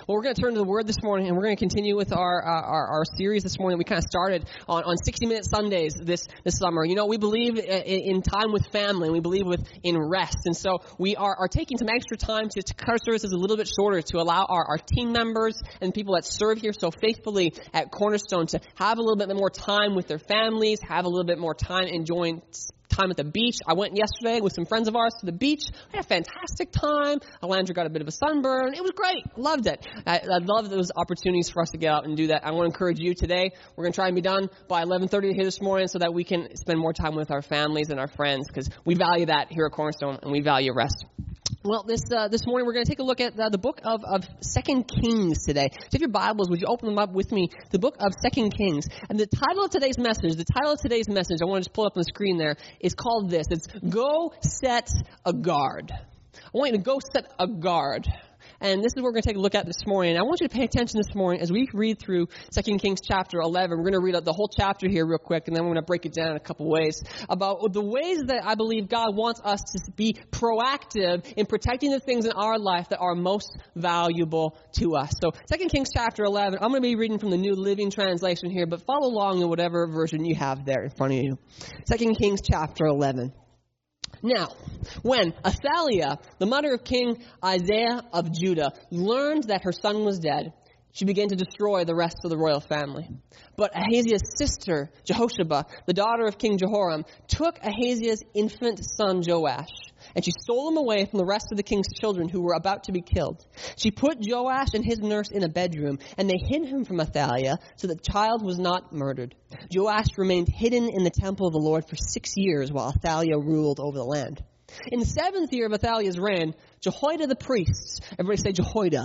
Well, we're going to turn to the Word this morning, and we're going to continue with our series this morning. We kind of started on 60-minute Sundays this summer. You know, we believe in time with family, and we believe in rest. And so we are taking some extra time to cut our services a little bit shorter to allow our team members and people that serve here so faithfully at Cornerstone to have a little bit more time with their families, have a little bit more time enjoying time at the beach. I went yesterday with some friends of ours to the beach. I had a fantastic time. Alandra got a bit of a sunburn. It was great. Loved it. I love those opportunities for us to get out and do that. I want to encourage you today. We're going to try and be done by 11:30 here this morning so that we can spend more time with our families and our friends, because we value that here at Cornerstone, and we value rest. Well, this morning we're going to take a look at the book of 2 Kings today. So if your Bibles, would you open them up with me? The book of 2 Kings. And the title of today's message, I want to just pull up on the screen there, is called this. It's Go Set a Guard. I want you to go set a guard. And this is what we're going to take a look at this morning. And I want you to pay attention this morning as we read through 2 Kings chapter 11. We're going to read the whole chapter here real quick, and then we're going to break it down in a couple ways about the ways that I believe God wants us to be proactive in protecting the things in our life that are most valuable to us. So 2 Kings chapter 11, I'm going to be reading from the New Living Translation here, but follow along in whatever version you have there in front of you. 2 Kings chapter 11. Now, when Athaliah, the mother of King Isaiah of Judah, learned that her son was dead, she began to destroy the rest of the royal family. But Ahaziah's sister, Jehosheba, the daughter of King Jehoram, took Ahaziah's infant son Joash, and she stole him away from the rest of the king's children who were about to be killed. She put Joash and his nurse in a bedroom, and they hid him from Athaliah so that the child was not murdered. Joash remained hidden in the temple of the Lord for 6 years while Athaliah ruled over the land. In the 7th year of Athaliah's reign, Jehoiada the priest, everybody say Jehoiada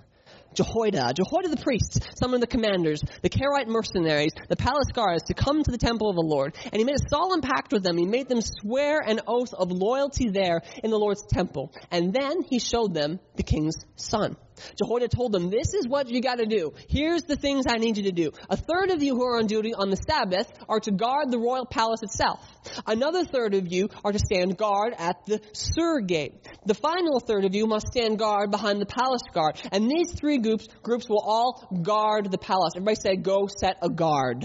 the priest summoned the commanders, the Karaite mercenaries, the palace guards to come to the temple of the Lord. And he made a solemn pact with them. He made them swear an oath of loyalty there in the Lord's temple. And then he showed them the king's son. Jehoiada told them, this is what you got to do. Here's the things I need you to do. A third of you who are on duty on the Sabbath are to guard the royal palace itself. Another third of you are to stand guard at the Sur gate. The final third of you must stand guard behind the palace guard. And these three groups will all guard the palace. Everybody say, go set a guard.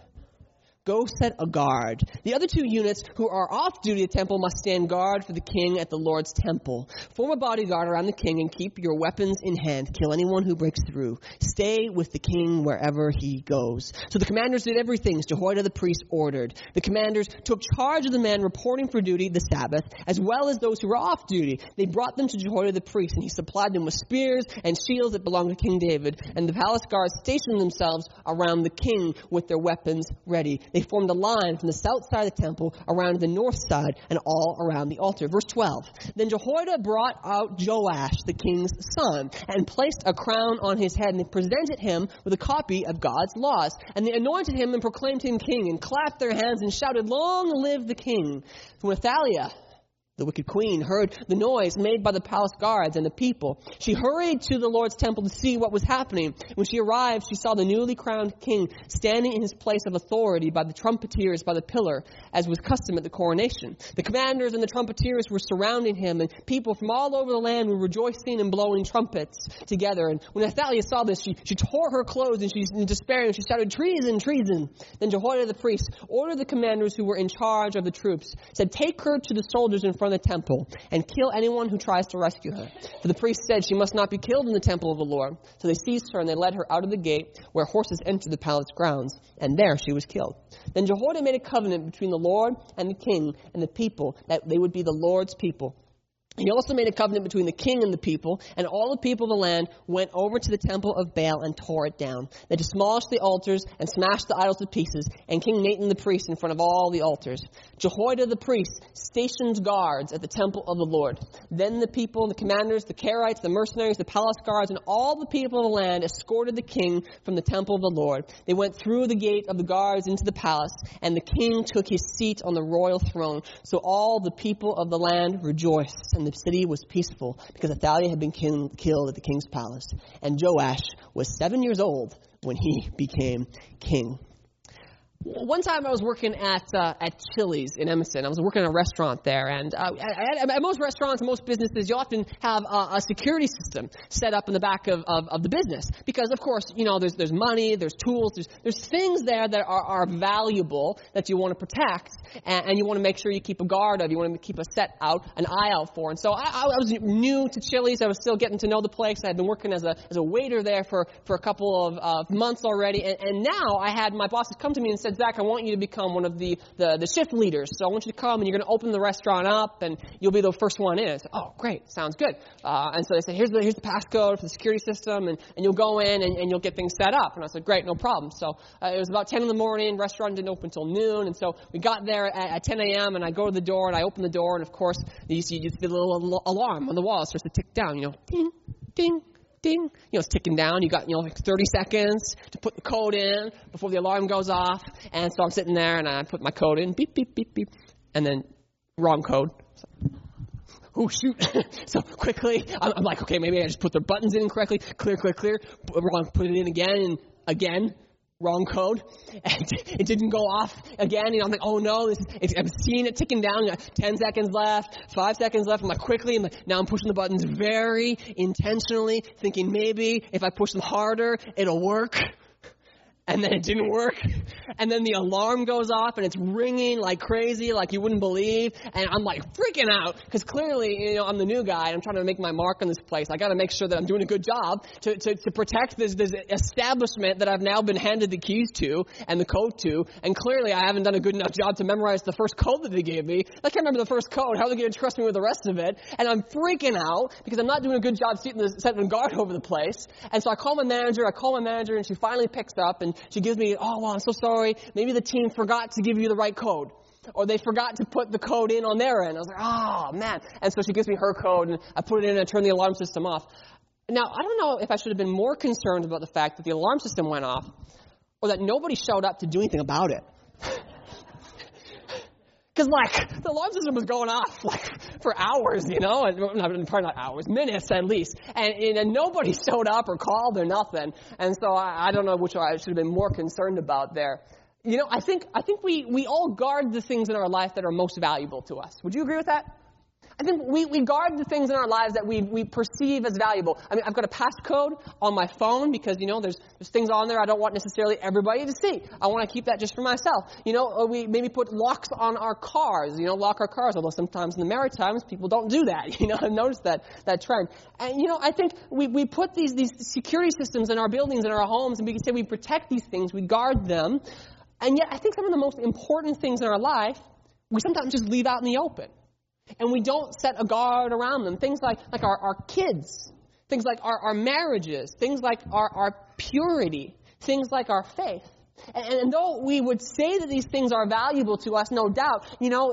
Go set a guard. The other 2 units who are off duty at the temple must stand guard for the king at the Lord's temple. Form a bodyguard around the king and keep your weapons in hand. Kill anyone who breaks through. Stay with the king wherever he goes. So the commanders did everything as Jehoiada the priest ordered. The commanders took charge of the men reporting for duty the Sabbath, as well as those who were off duty. They brought them to Jehoiada the priest, and he supplied them with spears and shields that belonged to King David. And the palace guards stationed themselves around the king with their weapons ready. They formed a line from the south side of the temple around the north side and all around the altar. Verse 12. Then Jehoiada brought out Joash, the king's son, and placed a crown on his head, and they presented him with a copy of God's laws. And they anointed him and proclaimed him king, and clapped their hands and shouted, "Long live the king!" When Athaliah, the wicked queen, heard the noise made by the palace guards and the people, she hurried to the Lord's temple to see what was happening. When she arrived, she saw the newly crowned king standing in his place of authority by the trumpeters by the pillar, as was custom at the coronation. The commanders and the trumpeters were surrounding him, and people from all over the land were rejoicing and blowing trumpets together. And when Athaliah saw this, she tore her clothes, and she's in despair, and she shouted, "Treason, treason!" Then Jehoiada the priest ordered the commanders who were in charge of the troops, said, "Take her to the soldiers in front of the temple and kill anyone who tries to rescue her." For the priest said she must not be killed in the temple of the Lord. So they seized her and they led her out of the gate where horses enter the palace grounds, and there she was killed. Then Jehoiada made a covenant between the Lord and the king and the people that they would be the Lord's people. He also made a covenant between the king and the people, and all the people of the land went over to the temple of Baal and tore it down. They demolished the altars and smashed the idols to pieces, and King Nathan the priest in front of all the altars. Jehoiada the priest stationed guards at the temple of the Lord. Then the people, the commanders, the Karites, the mercenaries, the palace guards, and all the people of the land escorted the king from the temple of the Lord. They went through the gate of the guards into the palace, and the king took his seat on the royal throne. So all the people of the land rejoiced, and the city was peaceful, because Athaliah had been killed at the king's palace. And Joash was 7 years old when he became king. One time I was working at Chili's in Emerson. I was working in a restaurant there, and at most restaurants and most businesses, you often have a security system set up in the back of the business because, of course, there's money, there's tools, there's things there that are valuable that you want to protect, and you want to make sure you keep a guard of. You want to keep an eye out for. And so I was new to Chili's. I was still getting to know the place. I had been working as a waiter there for a couple of months already, and now I had my bosses come to me and said, Zach, I want you to become one of the shift leaders. So I want you to come and you're going to open the restaurant up and you'll be the first one in. I said, oh, great. Sounds good. And so they said, here's the passcode for the security system and you'll go in and you'll get things set up. And I said, great, no problem. So it was about 10 in the morning. Restaurant didn't open until noon. And so we got there at 10 a.m. and I go to the door and I open the door. And of course, you see the little alarm on the wall. It starts to tick down, ding, ding. Ding. It's ticking down. You got, like 30 seconds to put the code in before the alarm goes off. And so I'm sitting there and I put my code in, beep, beep, beep, beep. And then wrong code. Oh, shoot. So quickly, I'm like, okay, maybe I just put the buttons in incorrectly. Clear. Wrong, put it in again and again. Wrong code. And it didn't go off again. I'm like, oh no, I'm seeing it ticking down. 10 seconds left, 5 seconds left. I'm like, quickly. Now I'm pushing the buttons very intentionally, thinking maybe if I push them harder, it'll work. And then it didn't work. And then the alarm goes off and it's ringing like crazy, like you wouldn't believe. And I'm like freaking out because clearly, I'm the new guy. I'm trying to make my mark on this place. I got to make sure that I'm doing a good job to protect this establishment that I've now been handed the keys to and the code to. And clearly I haven't done a good enough job to memorize the first code that they gave me. I can't remember the first code. How are they going to trust me with the rest of it? And I'm freaking out because I'm not doing a good job setting a guard over the place. And so I call my manager and she finally picks up and she gives me, oh, well, I'm so sorry. Maybe the team forgot to give you the right code. Or they forgot to put the code in on their end. I was like, oh, man. And so she gives me her code, and I put it in and I turn the alarm system off. Now, I don't know if I should have been more concerned about the fact that the alarm system went off or that nobody showed up to do anything about it. Because, the alarm system was going off, for hours, and probably not hours, minutes at least. And nobody showed up or called or nothing. And so I don't know which I should have been more concerned about there. I think we all guard the things in our life that are most valuable to us. Would you agree with that? I think we guard the things in our lives that we perceive as valuable. I mean, I've got a passcode on my phone because, there's things on there I don't want necessarily everybody to see. I want to keep that just for myself. We maybe put locks on our cars, lock our cars, although sometimes in the Maritimes people don't do that. I've noticed that trend. And, I think we put these security systems in our buildings, in our homes, and we can say we protect these things, we guard them. And yet I think some of the most important things in our life, we sometimes just leave out in the open. And we don't set a guard around them. Things like our kids. Things like our marriages. Things like our purity. Things like our faith. And though we would say that these things are valuable to us, no doubt,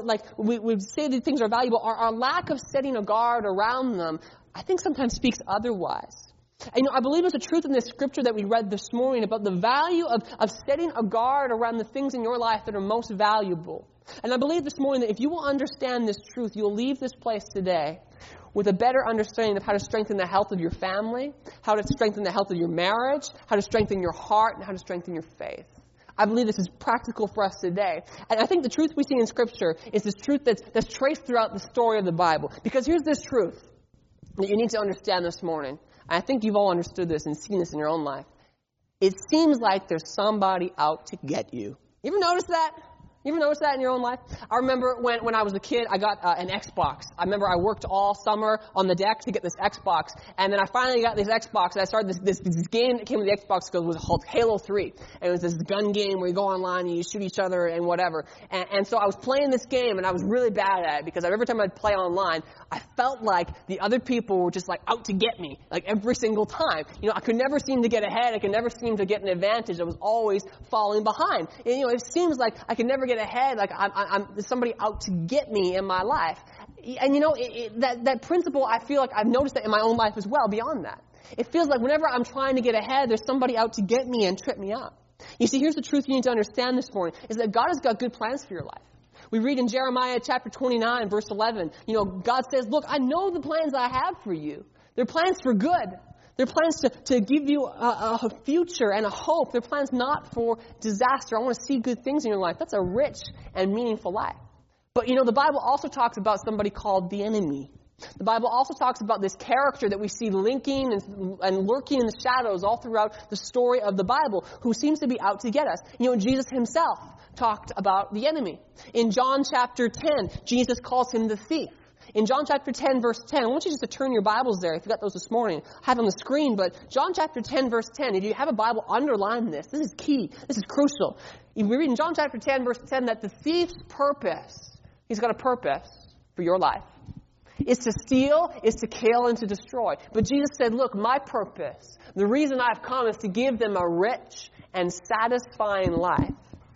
we would say that things are valuable, our lack of setting a guard around them, I think sometimes speaks otherwise. And, I believe there's a truth in this scripture that we read this morning about the value of setting a guard around the things in your life that are most valuable. And I believe this morning that if you will understand this truth, you'll leave this place today with a better understanding of how to strengthen the health of your family, how to strengthen the health of your marriage, how to strengthen your heart, and how to strengthen your faith. I believe this is practical for us today. And I think the truth we see in Scripture is this truth that's traced throughout the story of the Bible. Because here's this truth that you need to understand this morning. And I think you've all understood this and seen this in your own life. It seems like there's somebody out to get you. You ever notice that? You ever notice that in your own life? I remember when I was a kid, I got an Xbox. I remember I worked all summer on the deck to get this Xbox. And then I finally got this Xbox, and I started this game that came with the Xbox because it was called Halo 3. And it was this gun game where you go online and you shoot each other and whatever. And so I was playing this game, and I was really bad at it because every time I'd play online, I felt like the other people were just out to get me, every single time. I could never seem to get ahead. I could never seem to get an advantage. I was always falling behind. And, it seems like I could never get ahead, there's somebody out to get me in my life. And that principle, I feel like I've noticed that in my own life as well, beyond that. It feels like whenever I'm trying to get ahead, there's somebody out to get me and trip me up. You see, here's the truth you need to understand this morning, is that God has got good plans for your life. We read in Jeremiah chapter 29, verse 11, God says, look, I know the plans I have for you. They're plans for good. They're plans to give you a future and a hope. They're plans not for disaster. I want to see good things in your life. That's a rich and meaningful life. But the Bible also talks about somebody called the enemy. The Bible also talks about this character that we see linking and lurking in the shadows all throughout the story of the Bible, who seems to be out to get us. Jesus himself talked about the enemy. In John chapter 10, Jesus calls him the thief. In John chapter 10, verse 10, I want you just to turn your Bibles there. If you got those this morning, I have it on the screen, but John chapter 10, verse 10, if you have a Bible, underline this. This is key. This is crucial. We read in John chapter 10, verse 10, that the thief's purpose, he's got a purpose for your life, is to steal, is to kill, and to destroy. But Jesus said, look, my purpose, the reason I've come is to give them a rich and satisfying life.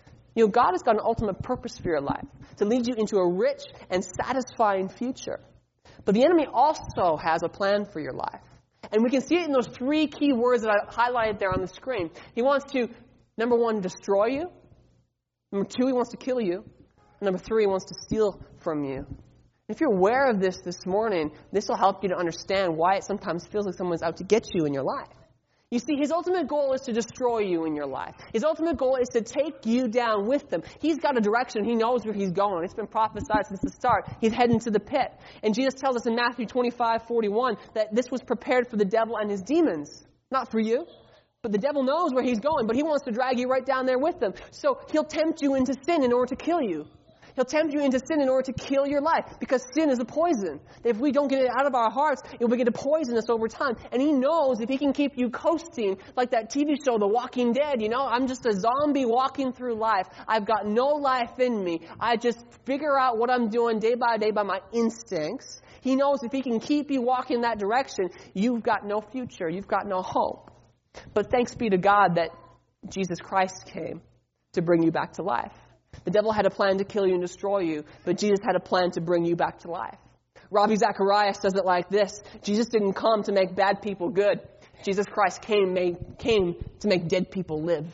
God has got an ultimate purpose for your life, to lead you into a rich and satisfying future. But the enemy also has a plan for your life. And we can see it in those three key words that I highlighted there on the screen. He wants to, number one, destroy you. Number two, he wants to kill you. And number three, he wants to steal from you. If you're aware of this morning, this will help you to understand why it sometimes feels like someone's out to get you in your life. You see, his ultimate goal is to destroy you in your life. His ultimate goal is to take you down with him. He's got a direction. He knows where he's going. It's been prophesied since the start. He's heading to the pit. And Jesus tells us in Matthew 25:41 that this was prepared for the devil and his demons, not for you. But the devil knows where he's going, but he wants to drag you right down there with him. So he'll tempt you into sin in order to kill you. He'll tempt you into sin in order to kill your life, because sin is a poison. If we don't get it out of our hearts, it will begin to poison us over time. And he knows if he can keep you coasting like that TV show, The Walking Dead, I'm just a zombie walking through life. I've got no life in me. I just figure out what I'm doing day by my instincts. He knows if he can keep you walking that direction, you've got no future. You've got no hope. But thanks be to God that Jesus Christ came to bring you back to life. The devil had a plan to kill you and destroy you, but Jesus had a plan to bring you back to life. Ravi Zacharias says it like this: Jesus didn't come to make bad people good. Jesus Christ came to make dead people live.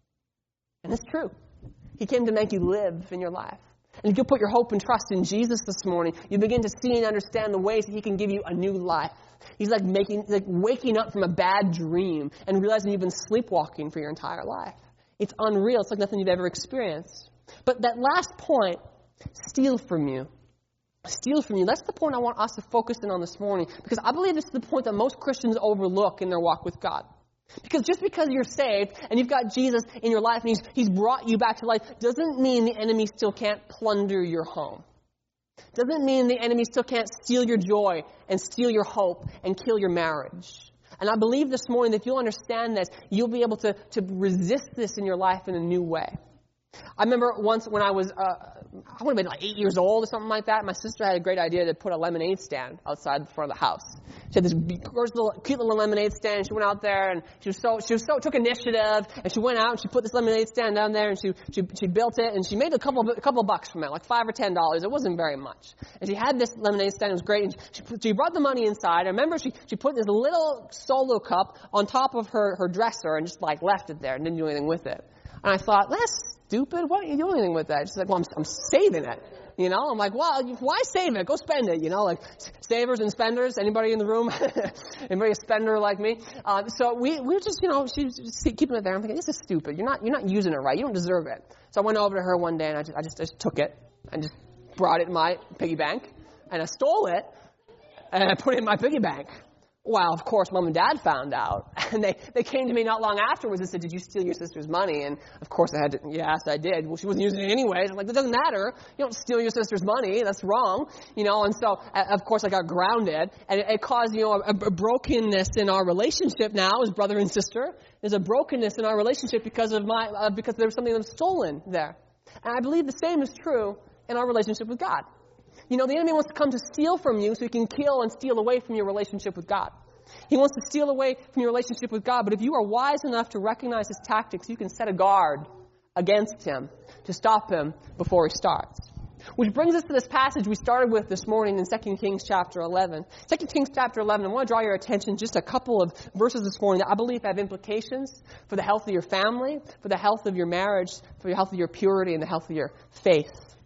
And it's true. He came to make you live in your life. And if you put your hope and trust in Jesus this morning, you begin to see and understand the ways that he can give you a new life. He's like waking up from a bad dream and realizing you've been sleepwalking for your entire life. It's unreal. It's like nothing you've ever experienced. But that last point, steal from you. Steal from you. That's the point I want us to focus in on this morning, because I believe this is the point that most Christians overlook in their walk with God. Because just because you're saved and you've got Jesus in your life and he's brought you back to life doesn't mean the enemy still can't plunder your home. Doesn't mean the enemy still can't steal your joy and steal your hope and kill your marriage. And I believe this morning that if you'll understand this, you'll be able to resist this in your life in a new way. I remember once when I would have been like 8 years old or something like that. My sister had a great idea to put a lemonade stand outside the front of the house. She had this cute little lemonade stand. She went out there and she took initiative, and she went out and she put this lemonade stand down there, and she built it, and she made a couple bucks from it, like $5 or $10. It wasn't very much. And she had this lemonade stand. It was great. And she brought the money inside. I remember she put this little solo cup on top of her dresser and just like left it there and didn't do anything with it. And I thought, that's stupid. Why don't you do anything with that? She's like, well, I'm saving it. I'm like, well, why save it? Go spend it. Like savers and spenders. Anybody in the room? Anybody a spender like me? So we're just, she's keeping it there. I'm thinking, this is stupid. You're not using it right. You don't deserve it. So I went over to her one day and I just took it and just brought it in my piggy bank, and I stole it and I put it in my piggy bank. Well, of course, Mom and Dad found out, and they came to me not long afterwards and said, did you steal your sister's money? And, of course, I had to, yes, I did. Well, she wasn't using it anyway. I'm like, that doesn't matter. You don't steal your sister's money. That's wrong. And so, of course, I got grounded, and it caused, a brokenness in our relationship now as brother and sister. There's a brokenness in our relationship because there was something that was stolen there. And I believe the same is true in our relationship with God. The enemy wants to come to steal from you so he can kill and steal away from your relationship with God. He wants to steal away from your relationship with God. But if you are wise enough to recognize his tactics, you can set a guard against him to stop him before he starts. Which brings us to this passage we started with this morning in 2 Kings chapter 11. 2 Kings chapter 11, I want to draw your attention just a couple of verses this morning that I believe have implications for the health of your family, for the health of your marriage, for the health of your purity, and the health of your faith.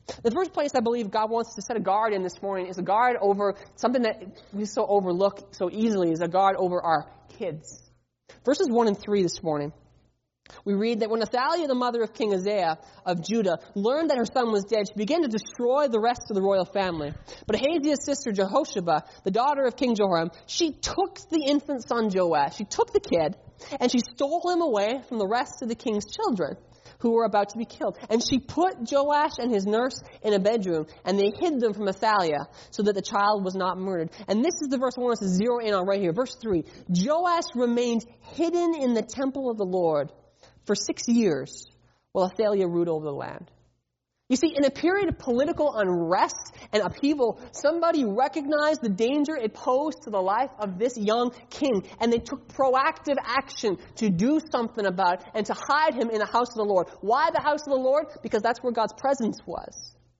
The first place I believe God wants to set a guard in this morning is a guard over something that we so overlook so easily, is a guard over our kids. Verses 1 and 3 this morning. We read that when Athaliah, the mother of King Uzziah of Judah, learned that her son was dead, she began to destroy the rest of the royal family. But Ahaziah's sister Jehosheba, the daughter of King Jehoram, she took the infant son Joash, she took the kid, and she stole him away from the rest of the king's children who were about to be killed. And she put Joash and his nurse in a bedroom, and they hid them from Athaliah so that the child was not murdered. And this is the verse I want us to zero in on right here. Verse 3. Joash remained hidden in the temple of the Lord for 6 years while Athaliah ruled over the land. You see, in a period of political unrest and upheaval, somebody recognized the danger it posed to the life of this young king, and they took proactive action to do something about it and to hide him in the house of the Lord. Why the house of the Lord? Because that's where God's presence was.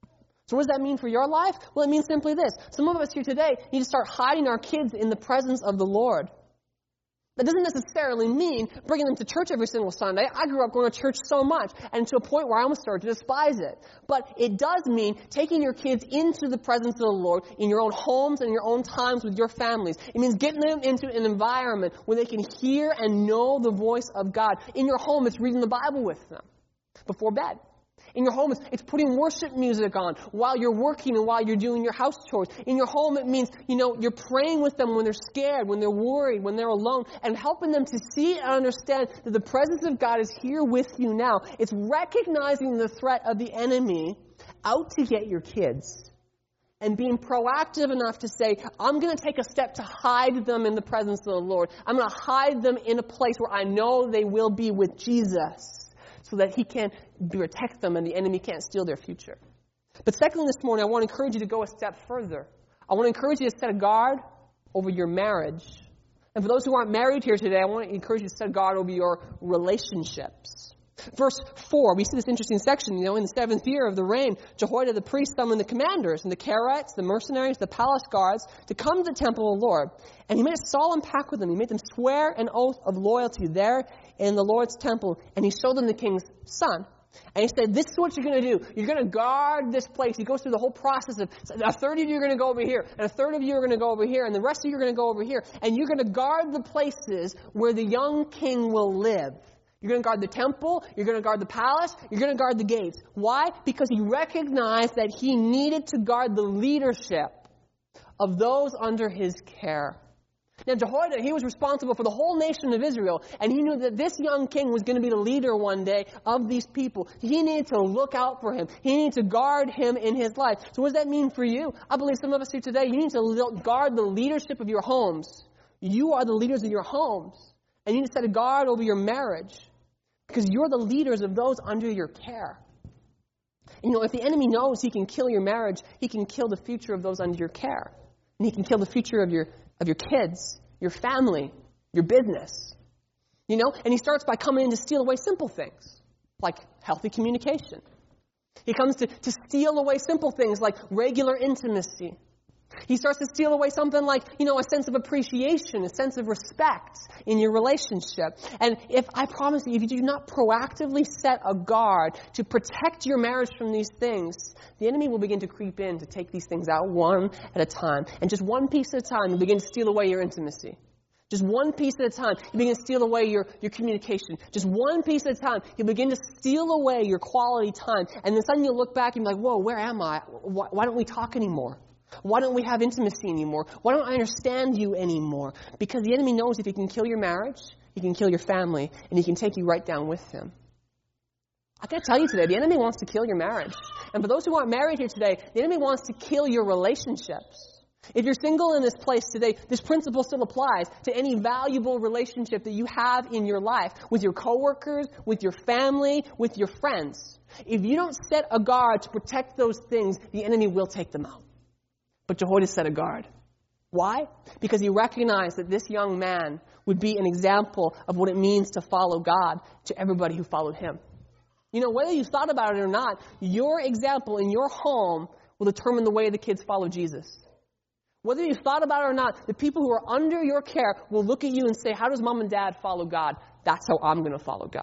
So what does that mean for your life? Well, it means simply this. Some of us here today need to start hiding our kids in the presence of the Lord. That doesn't necessarily mean bringing them to church every single Sunday. I grew up going to church so much, and to a point where I almost started to despise it. But it does mean taking your kids into the presence of the Lord in your own homes and your own times with your families. It means getting them into an environment where they can hear and know the voice of God. In your home, it's reading the Bible with them before bed. In your home, it's putting worship music on while you're working and while you're doing your house chores. In your home, it means, you're praying with them when they're scared, when they're worried, when they're alone, and helping them to see and understand that the presence of God is here with you now. It's recognizing the threat of the enemy out to get your kids and being proactive enough to say, I'm going to take a step to hide them in the presence of the Lord. I'm going to hide them in a place where I know they will be with Jesus, so that he can protect them and the enemy can't steal their future. But secondly, this morning, I want to encourage you to go a step further. I want to encourage you to set a guard over your marriage. And for those who aren't married here today, I want to encourage you to set a guard over your relationships. Verse 4, we see this interesting section. In the 7th year of the reign, Jehoiada the priest summoned the commanders and the Karaites, the mercenaries, the palace guards to come to the temple of the Lord. And he made a solemn pact with them. He made them swear an oath of loyalty there in the Lord's temple. And he showed them the king's son. And he said, this is what you're going to do. You're going to guard this place. He goes through the whole process of a third of you are going to go over here, and a third of you are going to go over here, and the rest of you are going to go over here. And you're going to guard the places where the young king will live. You're going to guard the temple. You're going to guard the palace. You're going to guard the gates. Why? Because he recognized that he needed to guard the leadership of those under his care. Now, Jehoiada, he was responsible for the whole nation of Israel, and he knew that this young king was going to be the leader one day of these people. He needed to look out for him. He needed to guard him in his life. So what does that mean for you? I believe some of us here today, you need to guard the leadership of your homes. You are the leaders of your homes, and you need to set a guard over your marriage, because you're the leaders of those under your care. If the enemy knows he can kill your marriage, he can kill the future of those under your care. And he can kill the future of your kids, your family, your business. And he starts by coming in to steal away simple things, like healthy communication. He comes to steal away simple things like regular intimacy. He starts to steal away something like, a sense of appreciation, a sense of respect in your relationship. And I promise you, if you do not proactively set a guard to protect your marriage from these things, the enemy will begin to creep in to take these things out one at a time. And just one piece at a time, he'll begin to steal away your intimacy. Just one piece at a time, you begin to steal away your communication. Just one piece at a time, you begin to steal away your quality time. And then suddenly you'll look back and be like, whoa, where am I? Why don't we talk anymore? Why don't we have intimacy anymore? Why don't I understand you anymore? Because the enemy knows if he can kill your marriage, he can kill your family, and he can take you right down with him. I got to tell you today, the enemy wants to kill your marriage. And for those who aren't married here today, the enemy wants to kill your relationships. If you're single in this place today, this principle still applies to any valuable relationship that you have in your life, with your coworkers, with your family, with your friends. If you don't set a guard to protect those things, the enemy will take them out. But Jehoiada set a guard. Why? Because he recognized that this young man would be an example of what it means to follow God to everybody who followed him. Whether you thought about it or not, your example in your home will determine the way the kids follow Jesus. Whether you thought about it or not, the people who are under your care will look at you and say, how does mom and dad follow God? That's how I'm going to follow God.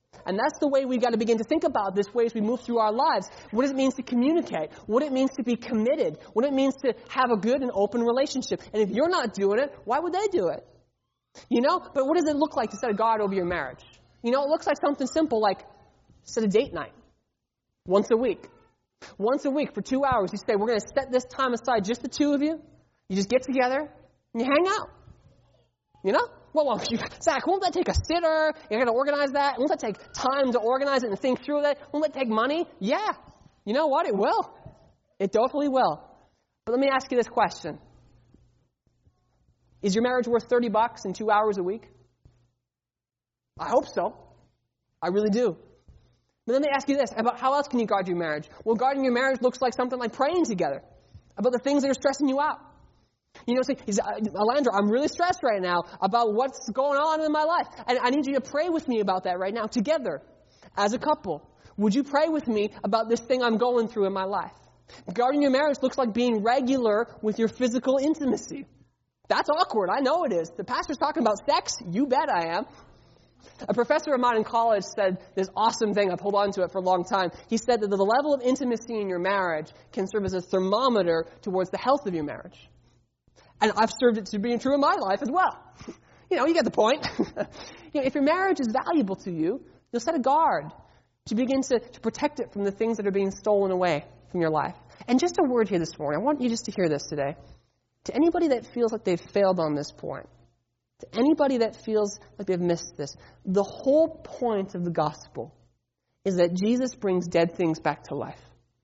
And that's the way we got to begin to think about this way as we move through our lives. What it means to communicate, what it means to be committed, what it means to have a good and open relationship. And if you're not doing it, why would they do it? But what does it look like to set a guard over your marriage? It looks like something simple like set a date night once a week. Once a week for 2 hours, you say, we're going to set this time aside, just the two of you. You just get together and you hang out. Well, Zach, won't that take a sitter? You're going to organize that? Won't that take time to organize it and think through that? Won't that take money? Yeah. You know what? It will. It definitely will. But let me ask you this question. Is your marriage worth $30 and 2 hours a week? I hope so. I really do. But let me ask you this, about how else can you guard your marriage? Well, guarding your marriage looks like something like praying together about the things that are stressing you out. Say, Alandra, I'm really stressed right now about what's going on in my life. And I need you to pray with me about that right now, together, as a couple. Would you pray with me about this thing I'm going through in my life? Guarding your marriage looks like being regular with your physical intimacy. That's awkward. I know it is. The pastor's talking about sex. You bet I am. A professor of mine in college said this awesome thing. I've held on to it for a long time. He said that the level of intimacy in your marriage can serve as a thermometer towards the health of your marriage. And I've served it to being true in my life as well. You get the point. If your marriage is valuable to you, you'll set a guard to begin to protect it from the things that are being stolen away from your life. And just a word here this morning. I want you just to hear this today. To anybody that feels like they've failed on this point, to anybody that feels like they've missed this, the whole point of the gospel is that Jesus brings dead things back to life.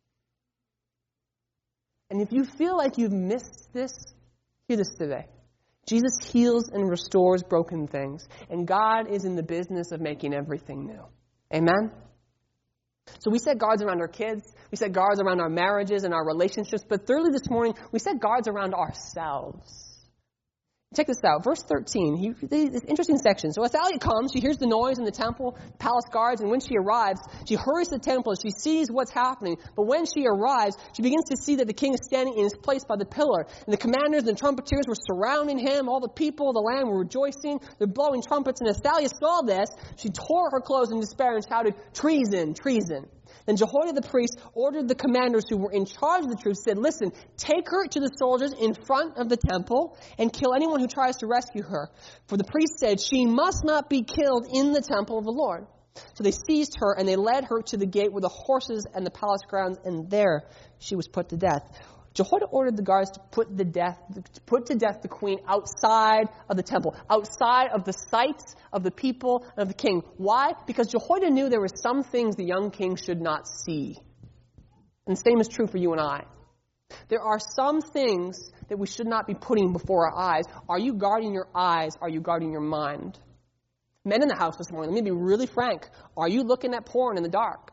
And if you feel like you've missed this, hear this today. Jesus heals and restores broken things, and God is in the business of making everything new. Amen? So we set guards around our kids, we set guards around our marriages and our relationships, but thirdly this morning, we set guards around ourselves. Check this out. Verse 13, this interesting section. So Athaliah comes, she hears the noise in the temple, palace guards, and when she arrives, she hurries to the temple and she sees what's happening. But when she arrives, she begins to see that the king is standing in his place by the pillar. And the commanders and trumpeters were surrounding him. All the people of the land were rejoicing. They're blowing trumpets. And Athaliah saw this. She tore her clothes in despair and shouted, "Treason, treason." Then Jehoiada the priest ordered the commanders who were in charge of the troops, said, "Listen, take her to the soldiers in front of the temple and kill anyone who tries to rescue her." For the priest said, "She must not be killed in the temple of the Lord." So they seized her and they led her to the gate where the horses and the palace grounds, and there she was put to death. Jehoiada ordered the guards to put to death the queen outside of the temple, outside of the sight of the people and of the king. Why? Because Jehoiada knew there were some things the young king should not see. And the same is true for you and I. There are some things that we should not be putting before our eyes. Are you guarding your eyes? Are you guarding your mind? Men in the house this morning, let me be really frank. Are you looking at porn in the dark?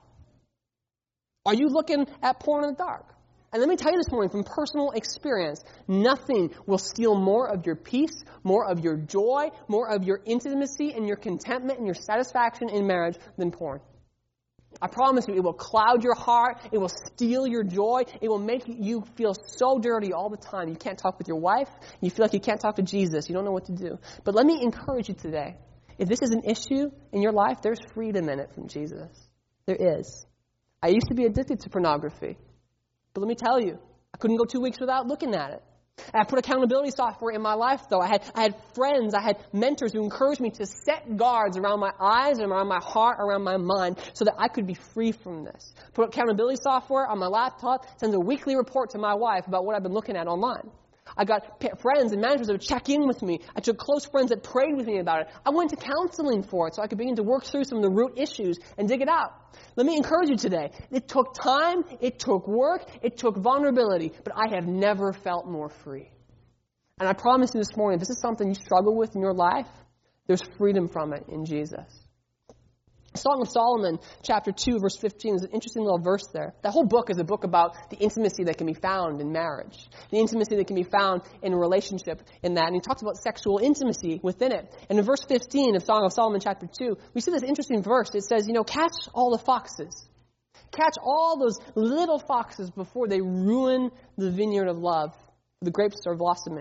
Are you looking at porn in the dark? And let me tell you this morning from personal experience, nothing will steal more of your peace, more of your joy, more of your intimacy and your contentment and your satisfaction in marriage than porn. I promise you, it will cloud your heart. It will steal your joy. It will make you feel so dirty all the time. You can't talk with your wife. You feel like you can't talk to Jesus. You don't know what to do. But let me encourage you today. If this is an issue in your life, there's freedom in it from Jesus. There is. I used to be addicted to pornography. But let me tell you, I couldn't go 2 weeks without looking at it. I put accountability software in my life, though. I had friends, I had mentors who encouraged me to set guards around my eyes and around my heart, around my mind, so that I could be free from this. Put accountability software on my laptop, sends a weekly report to my wife about what I've been looking at online. I got friends and managers that would check in with me. I took close friends that prayed with me about it. I went to counseling for it so I could begin to work through some of the root issues and dig it out. Let me encourage you today. It took time, it took work, it took vulnerability, but I have never felt more free. And I promise you this morning, if this is something you struggle with in your life, there's freedom from it in Jesus. Song of Solomon, chapter 2, verse 15, is an interesting little verse there. That whole book is a book about the intimacy that can be found in marriage, the intimacy that can be found in a relationship in that. And he talks about sexual intimacy within it. And in verse 15 of Song of Solomon, chapter 2, we see this interesting verse. It says, catch all the foxes. Catch all those little foxes before they ruin the vineyard of love. The grapes are blossoming.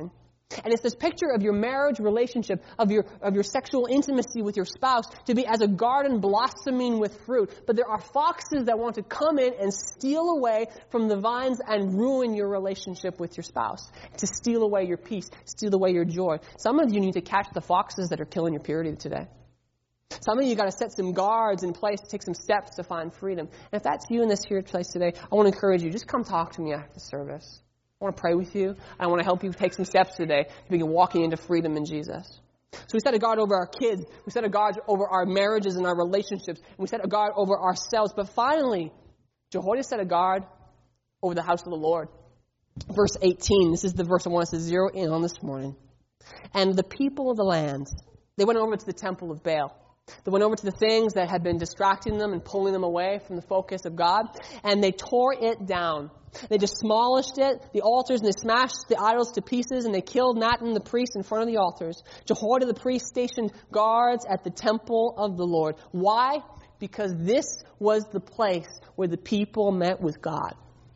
And it's this picture of your marriage relationship, of your sexual intimacy with your spouse, to be as a garden blossoming with fruit. But there are foxes that want to come in and steal away from the vines and ruin your relationship with your spouse, to steal away your peace, steal away your joy. Some of you need to catch the foxes that are killing your purity today. Some of you got to set some guards in place, take some steps to find freedom. And if that's you in this here place today, I want to encourage you, just come talk to me after the service. I want to pray with you. I want to help you take some steps today to begin walking into freedom in Jesus. So we set a guard over our kids. We set a guard over our marriages and our relationships. And we set a guard over ourselves. But finally, Jehoiada set a guard over the house of the Lord. Verse 18, this is the verse I want us to zero in on this morning. And the people of the land, they went over to the temple of Baal. They went over to the things that had been distracting them and pulling them away from the focus of God. And they tore it down. They just demolished it, the altars, and they smashed the idols to pieces, and they killed Nathan the priest in front of the altars. Jehoiada the priest stationed guards at the temple of the Lord. Why? Because this was the place where the people met with God.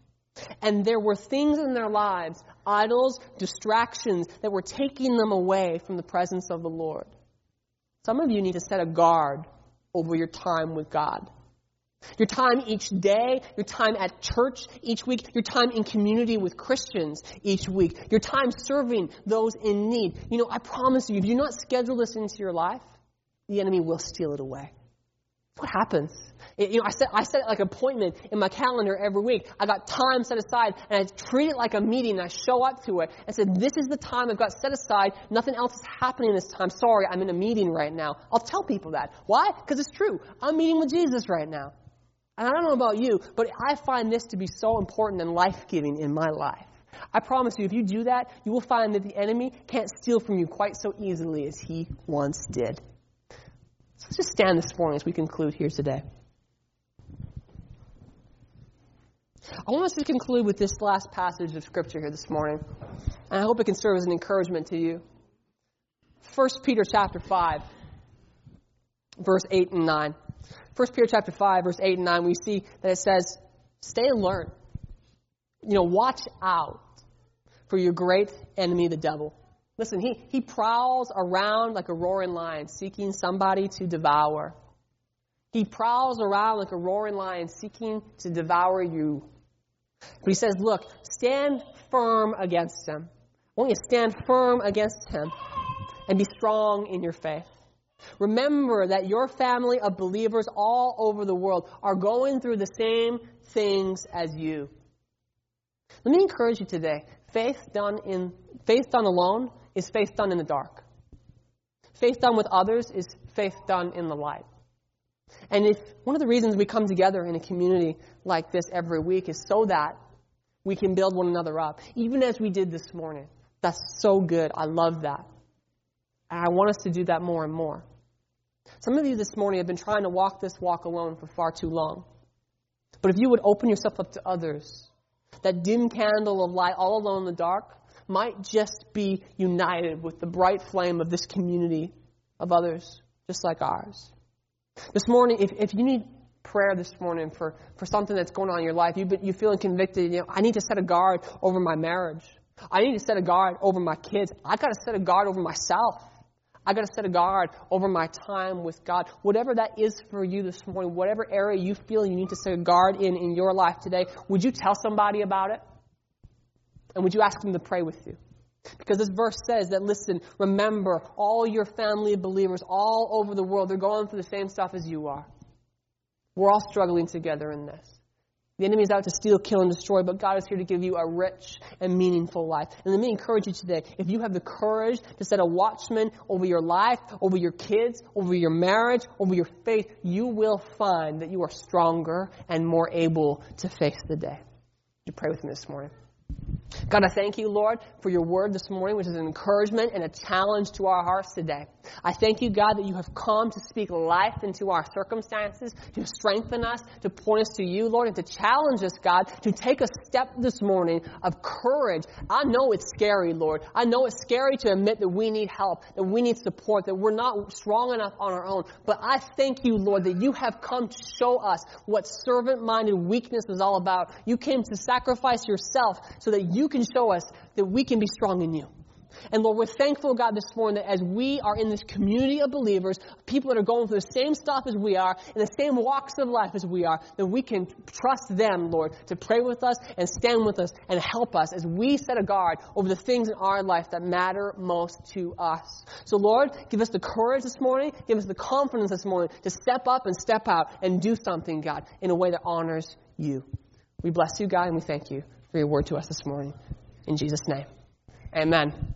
And there were things in their lives, idols, distractions, that were taking them away from the presence of the Lord. Some of you need to set a guard over your time with God. Your time each day, your time at church each week, your time in community with Christians each week, your time serving those in need. You know, I promise you, if you do not schedule this into your life, the enemy will steal it away. What happens? I set like an appointment in my calendar every week. I got time set aside, and I treat it like a meeting. I show up to it and said, this is the time I've got set aside. Nothing else is happening this time. Sorry, I'm in a meeting right now. I'll tell people that. Why? Because it's true. I'm meeting with Jesus right now. And I don't know about you, but I find this to be so important and life-giving in my life. I promise you, if you do that, you will find that the enemy can't steal from you quite so easily as he once did. So let's just stand this morning as we conclude here today. I want us to conclude with this last passage of Scripture here this morning. And I hope it can serve as an encouragement to you. 1 Peter chapter 5, verse 8 and 9. 1 Peter chapter 5, verse 8 and 9, we see that it says, stay alert. Watch out for your great enemy, the devil. Listen, he prowls around like a roaring lion, seeking somebody to devour. He prowls around like a roaring lion, seeking to devour you. But he says, look, stand firm against him. I want you to stand firm against him and be strong in your faith. Remember that your family of believers all over the world are going through the same things as you. Let me encourage you today. Faith done alone is faith done in the dark. Faith done with others is faith done in the light. And if one of the reasons we come together in a community like this every week is so that we can build one another up, even as we did this morning. That's so good. I love that. And I want us to do that more and more. Some of you this morning have been trying to walk this walk alone for far too long. But if you would open yourself up to others, that dim candle of light all alone in the dark might just be united with the bright flame of this community of others, just like ours. This morning, if you need prayer this morning for something that's going on in your life, you're feeling convicted, I need to set a guard over my marriage. I need to set a guard over my kids. I got to set a guard over myself. I got to set a guard over my time with God. Whatever that is for you this morning, whatever area you feel you need to set a guard in your life today, would you tell somebody about it? And would you ask them to pray with you? Because this verse says that, listen, remember, all your family of believers all over the world, they're going through the same stuff as you are. We're all struggling together in this. The enemy is out to steal, kill, and destroy, but God is here to give you a rich and meaningful life. And let me encourage you today, if you have the courage to set a watchman over your life, over your kids, over your marriage, over your faith, you will find that you are stronger and more able to face the day. Would you pray with me this morning? God, I thank you, Lord, for your word this morning, which is an encouragement and a challenge to our hearts today. I thank you, God, that you have come to speak life into our circumstances, to strengthen us, to point us to you, Lord, and to challenge us, God, to take a step this morning of courage. I know it's scary, Lord. I know it's scary to admit that we need help, that we need support, that we're not strong enough on our own. But I thank you, Lord, that you have come to show us what servant-minded weakness is all about. You came to sacrifice yourself so that you can show us that we can be strong in you. And Lord, we're thankful, God, this morning that as we are in this community of believers, people that are going through the same stuff as we are, in the same walks of life as we are, that we can trust them, Lord, to pray with us and stand with us and help us as we set a guard over the things in our life that matter most to us. So Lord, give us the courage this morning, give us the confidence this morning to step up and step out and do something, God, in a way that honors you. We bless you, God, and we thank you for your word to us this morning. In Jesus' name, amen.